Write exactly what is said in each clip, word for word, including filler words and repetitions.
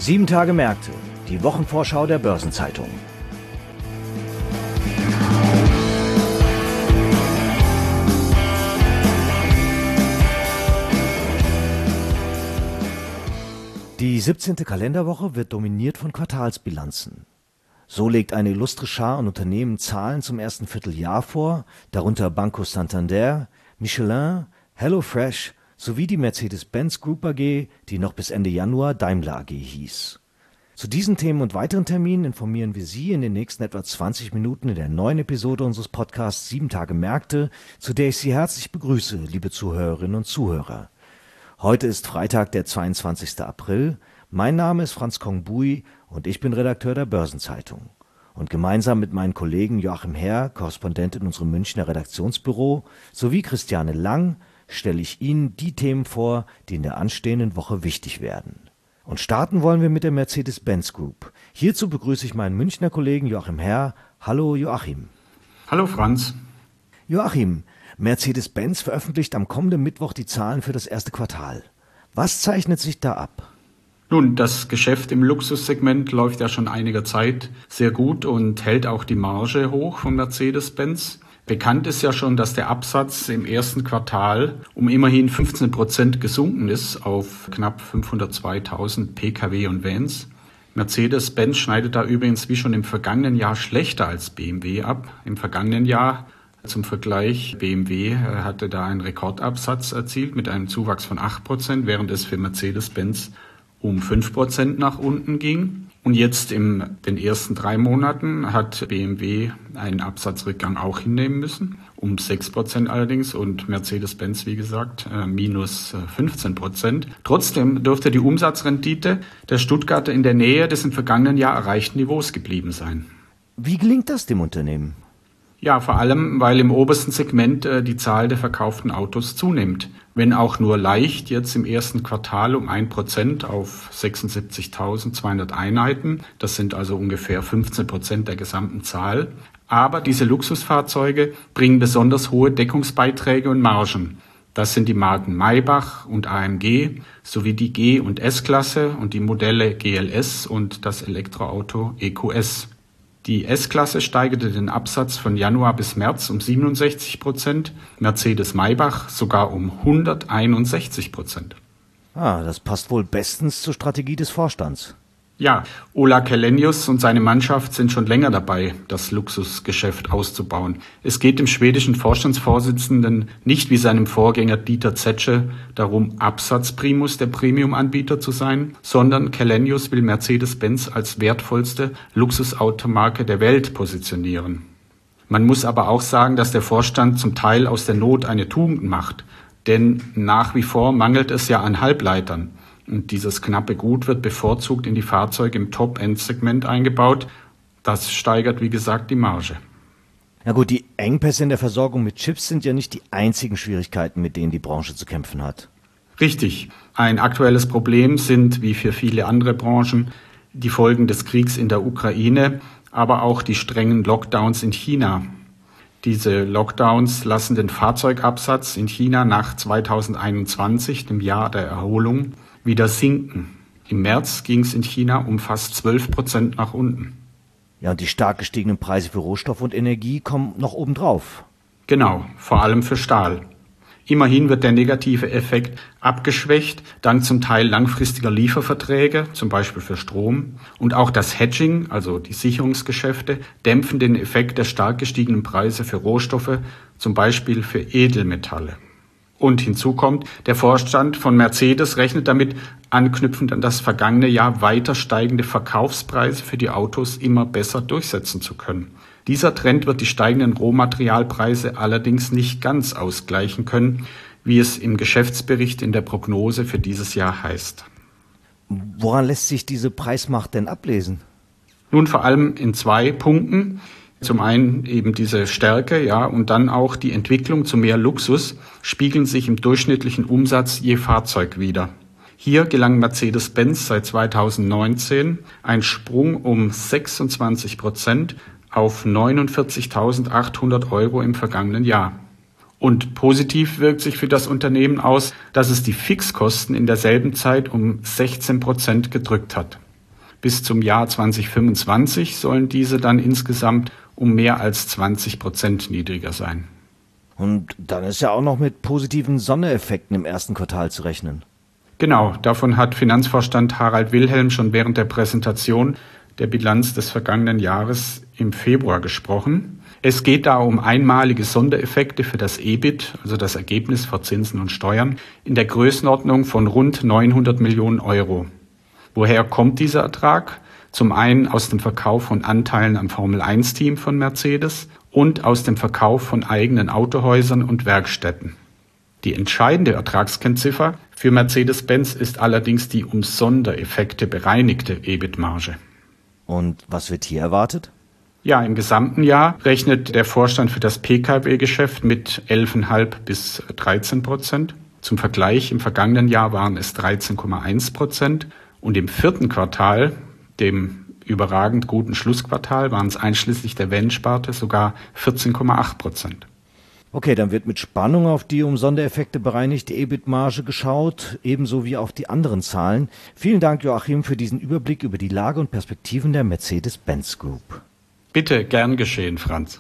Sieben Tage Märkte, die Wochenvorschau der Börsenzeitung. Die siebzehnte Kalenderwoche wird dominiert von Quartalsbilanzen. So legt eine illustre Schar an Unternehmen Zahlen zum ersten Vierteljahr vor, darunter Banco Santander, Michelin, HelloFresh sowie die Mercedes-Benz Group A G, die noch bis Ende Januar Daimler A G hieß. Zu diesen Themen und weiteren Terminen informieren wir Sie in den nächsten etwa zwanzig Minuten in der neuen Episode unseres Podcasts Sieben Tage Märkte, zu der ich Sie herzlich begrüße, liebe Zuhörerinnen und Zuhörer. Heute ist Freitag, der zweiundzwanzigster April. Mein Name ist Franz Kongbui und ich bin Redakteur der Börsenzeitung. Und gemeinsam mit meinen Kollegen Joachim Herr, Korrespondent in unserem Münchner Redaktionsbüro, sowie Christiane Lang stelle ich Ihnen die Themen vor, die in der anstehenden Woche wichtig werden. Und starten wollen wir mit der Mercedes-Benz Group. Hierzu begrüße ich meinen Münchner Kollegen Joachim Herr. Hallo Joachim. Hallo Franz. Joachim, Mercedes-Benz veröffentlicht am kommenden Mittwoch die Zahlen für das erste Quartal. Was zeichnet sich da ab? Nun, das Geschäft im Luxussegment läuft ja schon einiger Zeit sehr gut und hält auch die Marge hoch von Mercedes-Benz. Bekannt ist ja schon, dass der Absatz im ersten Quartal um immerhin fünfzehn Prozent gesunken ist auf knapp fünfhundertzweitausend Pkw und Vans. Mercedes-Benz schneidet da übrigens wie schon im vergangenen Jahr schlechter als B M W ab. Im vergangenen Jahr zum Vergleich, B M W hatte da einen Rekordabsatz erzielt mit einem Zuwachs von acht Prozent, während es für Mercedes-Benz um fünf Prozent nach unten ging. Und jetzt in den ersten drei Monaten hat B M W einen Absatzrückgang auch hinnehmen müssen, um sechs Prozent allerdings, und Mercedes-Benz, wie gesagt, minus fünfzehn Prozent. Trotzdem dürfte die Umsatzrendite der Stuttgarter in der Nähe des im vergangenen Jahr erreichten Niveaus geblieben sein. Wie gelingt das dem Unternehmen? Ja, vor allem, weil im obersten Segment äh, die Zahl der verkauften Autos zunimmt. Wenn auch nur leicht, jetzt im ersten Quartal um ein Prozent auf sechsundsiebzigtausendzweihundert Einheiten. Das sind also ungefähr fünfzehn Prozent der gesamten Zahl. Aber diese Luxusfahrzeuge bringen besonders hohe Deckungsbeiträge und Margen. Das sind die Marken Maybach und A M G sowie die G- und S-Klasse und die Modelle G L S und das Elektroauto E Q S. Die S-Klasse steigerte den Absatz von Januar bis März um siebenundsechzig Prozent, Mercedes-Maybach sogar um hunderteinundsechzig Prozent. Ah, das passt wohl bestens zur Strategie des Vorstands. Ja, Ola Källenius und seine Mannschaft sind schon länger dabei, das Luxusgeschäft auszubauen. Es geht dem schwedischen Vorstandsvorsitzenden nicht wie seinem Vorgänger Dieter Zetsche darum, Absatzprimus der Premium-Anbieter zu sein, sondern Källenius will Mercedes-Benz als wertvollste Luxusautomarke der Welt positionieren. Man muss aber auch sagen, dass der Vorstand zum Teil aus der Not eine Tugend macht, denn nach wie vor mangelt es ja an Halbleitern. Und dieses knappe Gut wird bevorzugt in die Fahrzeuge im Top-End-Segment eingebaut. Das steigert, wie gesagt, die Marge. Na gut, die Engpässe in der Versorgung mit Chips sind ja nicht die einzigen Schwierigkeiten, mit denen die Branche zu kämpfen hat. Richtig. Ein aktuelles Problem sind, wie für viele andere Branchen, die Folgen des Kriegs in der Ukraine, aber auch die strengen Lockdowns in China. Diese Lockdowns lassen den Fahrzeugabsatz in China nach zweitausendeinundzwanzig, dem Jahr der Erholung, wieder sinken. Im März ging es in China um fast zwölf Prozent nach unten. Ja, und die stark gestiegenen Preise für Rohstoff und Energie kommen noch obendrauf. Genau, vor allem für Stahl. Immerhin wird der negative Effekt abgeschwächt, dank zum Teil langfristiger Lieferverträge, zum Beispiel für Strom. Und auch das Hedging, also die Sicherungsgeschäfte, dämpfen den Effekt der stark gestiegenen Preise für Rohstoffe, zum Beispiel für Edelmetalle. Und hinzu kommt, der Vorstand von Mercedes rechnet damit, anknüpfend an das vergangene Jahr weiter steigende Verkaufspreise für die Autos immer besser durchsetzen zu können. Dieser Trend wird die steigenden Rohmaterialpreise allerdings nicht ganz ausgleichen können, wie es im Geschäftsbericht in der Prognose für dieses Jahr heißt. Woran lässt sich diese Preismacht denn ablesen? Nun vor allem in zwei Punkten. Zum einen eben diese Stärke, ja, und dann auch die Entwicklung zu mehr Luxus spiegeln sich im durchschnittlichen Umsatz je Fahrzeug wider. Hier gelang Mercedes-Benz seit zweitausendneunzehn ein Sprung um sechsundzwanzig Prozent auf neunundvierzigtausendachthundert Euro im vergangenen Jahr. Und positiv wirkt sich für das Unternehmen aus, dass es die Fixkosten in derselben Zeit um sechzehn Prozent gedrückt hat. Bis zum Jahr zweitausendfünfundzwanzig sollen diese dann insgesamt um mehr als zwanzig Prozent niedriger sein. Und dann ist ja auch noch mit positiven Sondereffekten im ersten Quartal zu rechnen. Genau, davon hat Finanzvorstand Harald Wilhelm schon während der Präsentation der Bilanz des vergangenen Jahres im Februar gesprochen. Es geht da um einmalige Sondereffekte für das E B I T, also das Ergebnis vor Zinsen und Steuern, in der Größenordnung von rund neunhundert Millionen Euro. Woher kommt dieser Ertrag? Zum einen aus dem Verkauf von Anteilen am Formel eins Team von Mercedes und aus dem Verkauf von eigenen Autohäusern und Werkstätten. Die entscheidende Ertragskennziffer für Mercedes-Benz ist allerdings die um Sondereffekte bereinigte E B I T-Marge. Und was wird hier erwartet? Ja, im gesamten Jahr rechnet der Vorstand für das P K W-Geschäft mit elf Komma fünf bis dreizehn Prozent. Zum Vergleich, im vergangenen Jahr waren es dreizehn Komma eins Prozent. Und im vierten Quartal, dem überragend guten Schlussquartal, waren es einschließlich der Van-Sparte sogar vierzehn Komma acht Prozent. Okay, dann wird mit Spannung auf die um Sondereffekte bereinigte E B I T-Marge geschaut, ebenso wie auf die anderen Zahlen. Vielen Dank, Joachim, für diesen Überblick über die Lage und Perspektiven der Mercedes-Benz Group. Bitte, gern geschehen, Franz.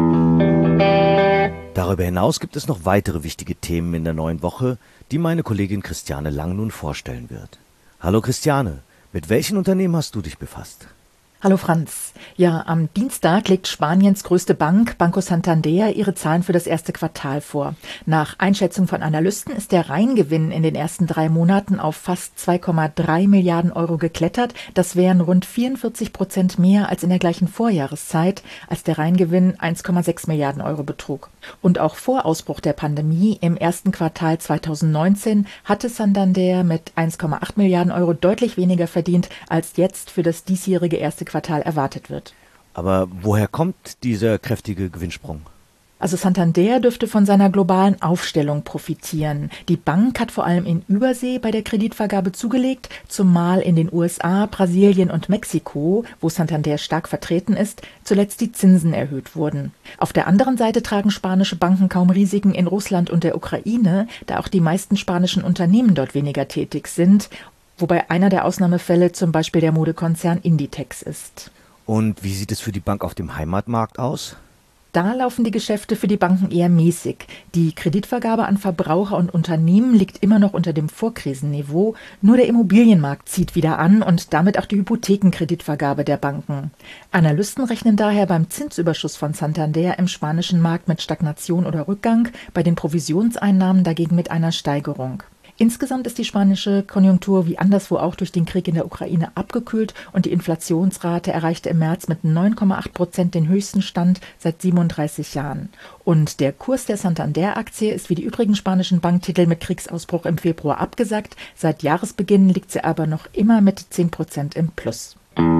Darüber hinaus gibt es noch weitere wichtige Themen in der neuen Woche, die meine Kollegin Christiane Lang nun vorstellen wird. Hallo Christiane, mit welchen Unternehmen hast du dich befasst? Hallo Franz. Ja, am Dienstag legt Spaniens größte Bank, Banco Santander, ihre Zahlen für das erste Quartal vor. Nach Einschätzung von Analysten ist der Reingewinn in den ersten drei Monaten auf fast zwei Komma drei Milliarden Euro geklettert. Das wären rund vierundvierzig Prozent mehr als in der gleichen Vorjahreszeit, als der Reingewinn eins Komma sechs Milliarden Euro betrug. Und auch vor Ausbruch der Pandemie im ersten Quartal zweitausendneunzehn hatte Santander mit eins Komma acht Milliarden Euro deutlich weniger verdient, als jetzt für das diesjährige erste Quartal erwartet wird. Aber woher kommt dieser kräftige Gewinnsprung? Also Santander dürfte von seiner globalen Aufstellung profitieren. Die Bank hat vor allem in Übersee bei der Kreditvergabe zugelegt, zumal in den U S A, Brasilien und Mexiko, wo Santander stark vertreten ist, zuletzt die Zinsen erhöht wurden. Auf der anderen Seite tragen spanische Banken kaum Risiken in Russland und der Ukraine, da auch die meisten spanischen Unternehmen dort weniger tätig sind, wobei einer der Ausnahmefälle zum Beispiel der Modekonzern Inditex ist. Und wie sieht es für die Bank auf dem Heimatmarkt aus? Da laufen die Geschäfte für die Banken eher mäßig. Die Kreditvergabe an Verbraucher und Unternehmen liegt immer noch unter dem Vorkrisenniveau. Nur der Immobilienmarkt zieht wieder an und damit auch die Hypothekenkreditvergabe der Banken. Analysten rechnen daher beim Zinsüberschuss von Santander im spanischen Markt mit Stagnation oder Rückgang, bei den Provisionseinnahmen dagegen mit einer Steigerung. Insgesamt ist die spanische Konjunktur wie anderswo auch durch den Krieg in der Ukraine abgekühlt und die Inflationsrate erreichte im März mit neun Komma acht Prozent den höchsten Stand seit siebenunddreißig Jahren. Und der Kurs der Santander-Aktie ist wie die übrigen spanischen Banktitel mit Kriegsausbruch im Februar abgesackt. Seit Jahresbeginn liegt sie aber noch immer mit zehn Prozent im Plus.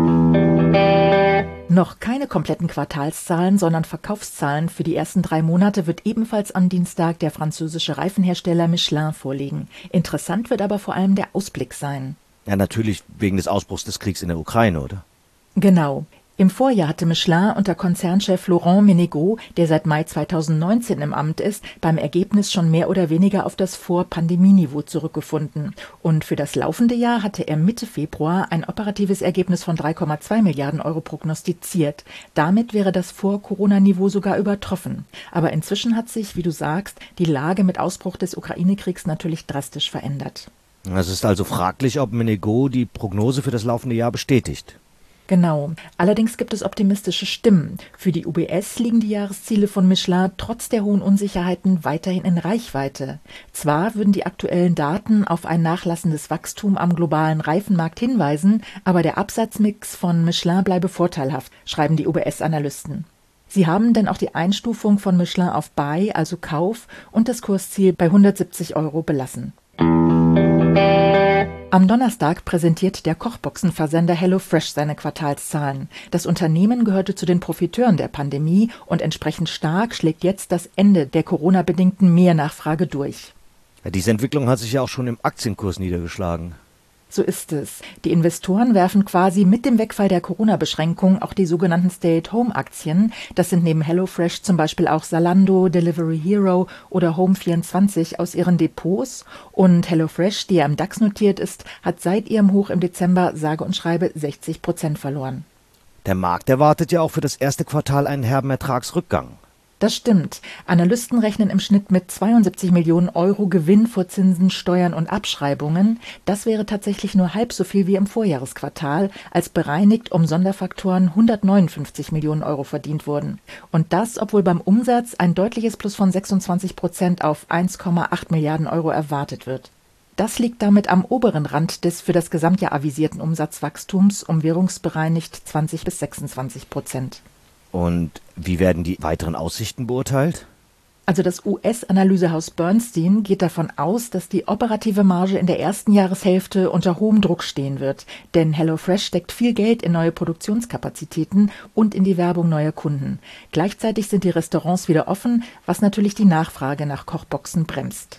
Noch keine kompletten Quartalszahlen, sondern Verkaufszahlen für die ersten drei Monate wird ebenfalls am Dienstag der französische Reifenhersteller Michelin vorlegen. Interessant wird aber vor allem der Ausblick sein. Ja, natürlich wegen des Ausbruchs des Kriegs in der Ukraine, oder? Genau. Im Vorjahr hatte Michelin unter Konzernchef Laurent Ménégo, der seit Mai zweitausendneunzehn im Amt ist, beim Ergebnis schon mehr oder weniger auf das Vor-Pandemie-Niveau zurückgefunden. Und für das laufende Jahr hatte er Mitte Februar ein operatives Ergebnis von drei Komma zwei Milliarden Euro prognostiziert. Damit wäre das Vor-Corona-Niveau sogar übertroffen. Aber inzwischen hat sich, wie du sagst, die Lage mit Ausbruch des Ukraine-Kriegs natürlich drastisch verändert. Es ist also fraglich, ob Ménégo die Prognose für das laufende Jahr bestätigt. Genau. Allerdings gibt es optimistische Stimmen. Für die U B S liegen die Jahresziele von Michelin trotz der hohen Unsicherheiten weiterhin in Reichweite. Zwar würden die aktuellen Daten auf ein nachlassendes Wachstum am globalen Reifenmarkt hinweisen, aber der Absatzmix von Michelin bleibe vorteilhaft, schreiben die U B S-Analysten. Sie haben dann auch die Einstufung von Michelin auf Buy, also Kauf, und das Kursziel bei hundertsiebzig Euro belassen. Am Donnerstag präsentiert der Kochboxenversender HelloFresh seine Quartalszahlen. Das Unternehmen gehörte zu den Profiteuren der Pandemie und entsprechend stark schlägt jetzt das Ende der Corona-bedingten Mehrnachfrage durch. Ja, diese Entwicklung hat sich ja auch schon im Aktienkurs niedergeschlagen. So ist es. Die Investoren werfen quasi mit dem Wegfall der Corona-Beschränkungen auch die sogenannten Stay-at-Home-Aktien. Das sind neben HelloFresh zum Beispiel auch Zalando, Delivery Hero oder Home vierundzwanzig aus ihren Depots. Und HelloFresh, die ja im DAX notiert ist, hat seit ihrem Hoch im Dezember sage und schreibe sechzig Prozent verloren. Der Markt erwartet ja auch für das erste Quartal einen herben Ertragsrückgang. Das stimmt. Analysten rechnen im Schnitt mit zweiundsiebzig Millionen Euro Gewinn vor Zinsen, Steuern und Abschreibungen. Das wäre tatsächlich nur halb so viel wie im Vorjahresquartal, als bereinigt um Sonderfaktoren hundertneunundfünfzig Millionen Euro verdient wurden. Und das, obwohl beim Umsatz ein deutliches Plus von sechsundzwanzig Prozent auf eins Komma acht Milliarden Euro erwartet wird. Das liegt damit am oberen Rand des für das Gesamtjahr avisierten Umsatzwachstums um währungsbereinigt zwanzig bis sechsundzwanzig Prozent. Und wie werden die weiteren Aussichten beurteilt? Also das U S-Analysehaus Bernstein geht davon aus, dass die operative Marge in der ersten Jahreshälfte unter hohem Druck stehen wird. Denn HelloFresh steckt viel Geld in neue Produktionskapazitäten und in die Werbung neuer Kunden. Gleichzeitig sind die Restaurants wieder offen, was natürlich die Nachfrage nach Kochboxen bremst.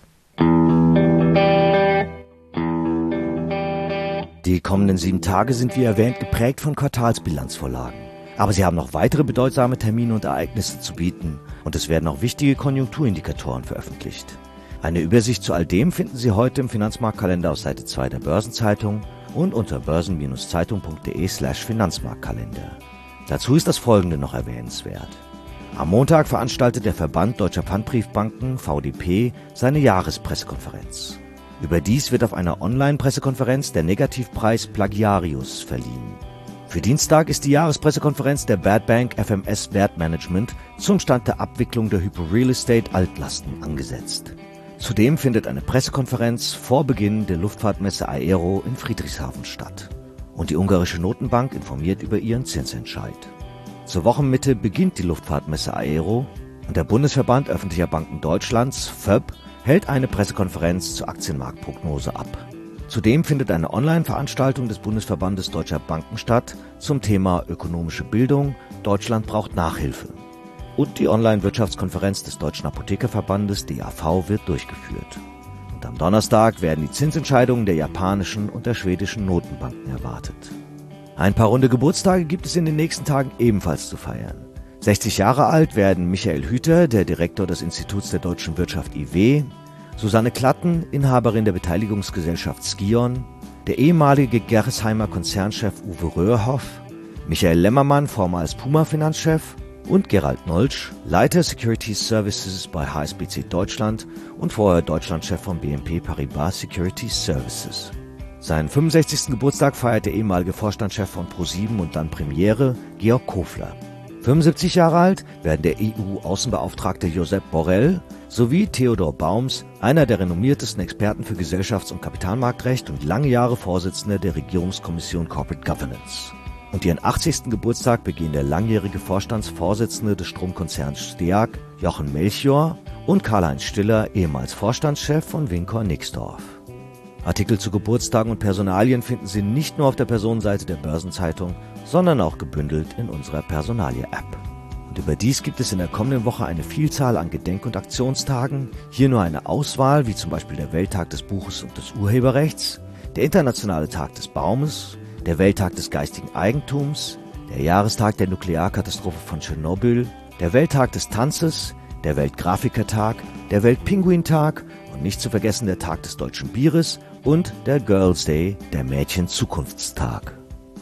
Die kommenden sieben Tage sind wie erwähnt geprägt von Quartalsbilanzvorlagen. Aber sie haben noch weitere bedeutsame Termine und Ereignisse zu bieten und es werden auch wichtige Konjunkturindikatoren veröffentlicht. Eine Übersicht zu all dem finden Sie heute im Finanzmarktkalender auf Seite zwei der Börsenzeitung und unter börsen-zeitung.de slash Finanzmarktkalender. Dazu ist das Folgende noch erwähnenswert. Am Montag veranstaltet der Verband Deutscher Pfandbriefbanken V D P seine Jahrespressekonferenz. Überdies wird auf einer Online-Pressekonferenz der Negativpreis Plagiarius verliehen. Für Dienstag ist die Jahrespressekonferenz der Bad Bank F M S Wertmanagement zum Stand der Abwicklung der Hypo Real Estate Altlasten angesetzt. Zudem findet eine Pressekonferenz vor Beginn der Luftfahrtmesse Aero in Friedrichshafen statt. Und die ungarische Notenbank informiert über ihren Zinsentscheid. Zur Wochenmitte beginnt die Luftfahrtmesse Aero und der Bundesverband öffentlicher Banken Deutschlands, V E B, hält eine Pressekonferenz zur Aktienmarktprognose ab. Zudem findet eine Online-Veranstaltung des Bundesverbandes Deutscher Banken statt zum Thema ökonomische Bildung, Deutschland braucht Nachhilfe. Und die Online-Wirtschaftskonferenz des Deutschen Apothekerverbandes D A V wird durchgeführt. Und am Donnerstag werden die Zinsentscheidungen der japanischen und der schwedischen Notenbanken erwartet. Ein paar runde Geburtstage gibt es in den nächsten Tagen ebenfalls zu feiern. sechzig Jahre alt werden Michael Hüter, der Direktor des Instituts der deutschen Wirtschaft I W, Susanne Klatten, Inhaberin der Beteiligungsgesellschaft Skion, der ehemalige Gerresheimer Konzernchef Uwe Röhrhoff, Michael Lemmermann, vormals Puma-Finanzchef und Gerald Nolsch, Leiter Securities Services bei H S B C Deutschland und vorher Deutschlandchef von B N P Paribas Securities Services. Seinen fünfundsechzigsten Geburtstag feiert der ehemalige Vorstandschef von ProSieben und dann Premiere, Georg Kofler. fünfundsiebzig Jahre alt werden der E U-Außenbeauftragte Josep Borrell sowie Theodor Baums, einer der renommiertesten Experten für Gesellschafts- und Kapitalmarktrecht und lange Jahre Vorsitzender der Regierungskommission Corporate Governance. Und ihren achtzigsten Geburtstag begehen der langjährige Vorstandsvorsitzende des Stromkonzerns Steag, Jochen Melchior, und Karl-Heinz Stiller, ehemals Vorstandschef von Wincor Nixdorf. Artikel zu Geburtstagen und Personalien finden Sie nicht nur auf der Personenseite der Börsenzeitung, sondern auch gebündelt in unserer Personalie-App. Und überdies gibt es in der kommenden Woche eine Vielzahl an Gedenk- und Aktionstagen. Hier nur eine Auswahl, wie zum Beispiel der Welttag des Buches und des Urheberrechts, der Internationale Tag des Baumes, der Welttag des geistigen Eigentums, der Jahrestag der Nuklearkatastrophe von Tschernobyl, der Welttag des Tanzes, der Weltgrafikertag, der Weltpinguintag und nicht zu vergessen der Tag des deutschen Bieres und der Girls Day, der Mädchen-Zukunftstag.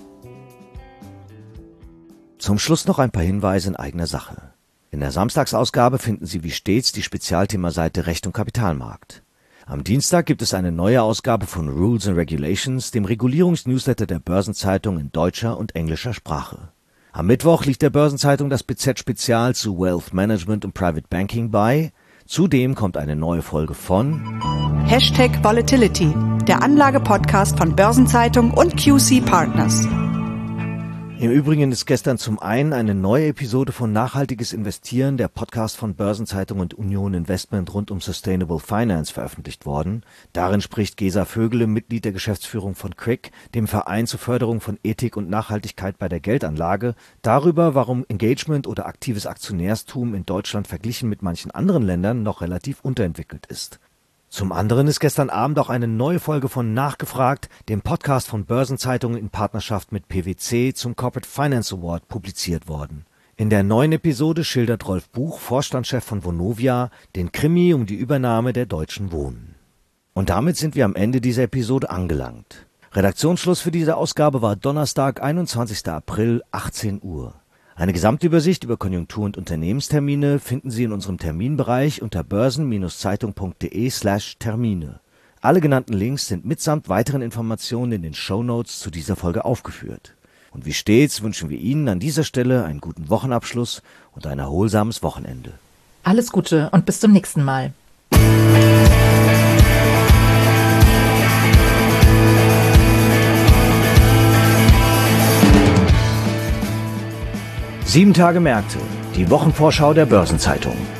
Zum Schluss noch ein paar Hinweise in eigener Sache. In der Samstagsausgabe finden Sie wie stets die Spezialthemaseite Recht und Kapitalmarkt. Am Dienstag gibt es eine neue Ausgabe von Rules and Regulations, dem Regulierungsnewsletter der Börsenzeitung in deutscher und englischer Sprache. Am Mittwoch liegt der Börsenzeitung das B Z-Spezial zu Wealth Management und Private Banking bei. Zudem kommt eine neue Folge von Hashtag Volatility, der Anlage-Podcast von Börsenzeitung und Q C Partners. Im Übrigen ist gestern zum einen eine neue Episode von Nachhaltiges Investieren, der Podcast von Börsenzeitung und Union Investment rund um Sustainable Finance, veröffentlicht worden. Darin spricht Gesa Vögele, Mitglied der Geschäftsführung von C R I C, dem Verein zur Förderung von Ethik und Nachhaltigkeit bei der Geldanlage, darüber, warum Engagement oder aktives Aktionärstum in Deutschland verglichen mit manchen anderen Ländern noch relativ unterentwickelt ist. Zum anderen ist gestern Abend auch eine neue Folge von Nachgefragt, dem Podcast von Börsenzeitung in Partnerschaft mit P W C zum Corporate Finance Award, publiziert worden. In der neuen Episode schildert Rolf Buch, Vorstandschef von Vonovia, den Krimi um die Übernahme der Deutschen Wohnen. Und damit sind wir am Ende dieser Episode angelangt. Redaktionsschluss für diese Ausgabe war Donnerstag, einundzwanzigster April, achtzehn Uhr. Eine Gesamtübersicht über Konjunktur- und Unternehmenstermine finden Sie in unserem Terminbereich unter börsen-zeitung.de slash Termine. Alle genannten Links sind mitsamt weiteren Informationen in den Shownotes zu dieser Folge aufgeführt. Und wie stets wünschen wir Ihnen an dieser Stelle einen guten Wochenabschluss und ein erholsames Wochenende. Alles Gute und bis zum nächsten Mal. Sieben Tage Märkte, die Wochenvorschau der Börsenzeitung.